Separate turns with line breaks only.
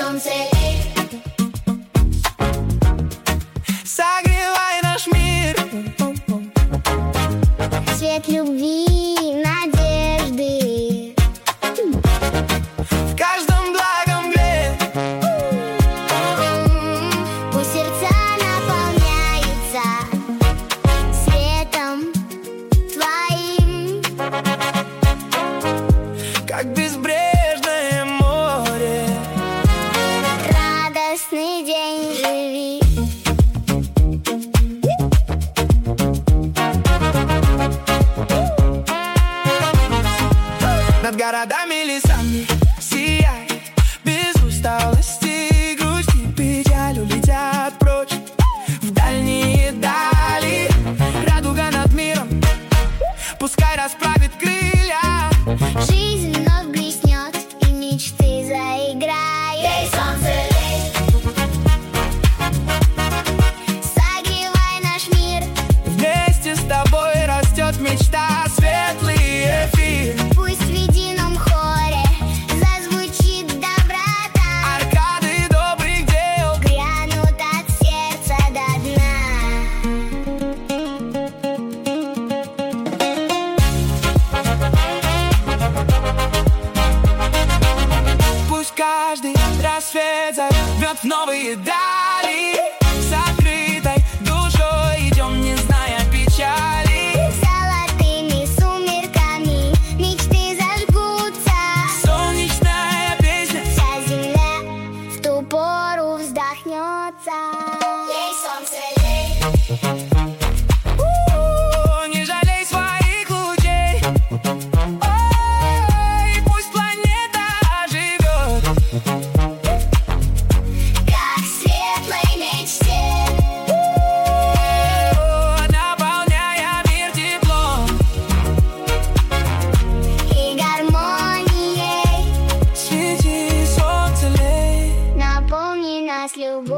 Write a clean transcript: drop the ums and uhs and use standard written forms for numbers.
солнце, лей.
Согревай наш мир.
Свет любви, надежды.
В каждом благом гле.
Пусть сердца наполняются светом твоим,
Как безбрежное море.
радостный день живи.
Над городами, лесами сияй, без усталости, грусти, печаль улетят прочь в дальние дали. Радуга над миром, пускай расправит крылья.
Жизнь вновь блеснет, и мечты заиграют. Лей, солнце, лей. Согревай наш мир.
Вместе с тобой растет мечта, светлый эфир.
Пусть в едином хоре зазвучит доброта.
Аркады добрых дел
Грянут от сердца до дна.
Пусть каждый рассвет зовет в новые дали. С открытой душой идем, не зная печали.
Золотыми сумерками мечты зажгутся.
Солнечная песня,
Вся земля в ту пору вздохнется. Лей, солнце, лей.
не жалей своих лучей. Ой, пусть планета оживет,
Как в светлой мечте.
наполняя мир теплом.
И гармонией
Свети, солнце, лей.
наполни нас любовью.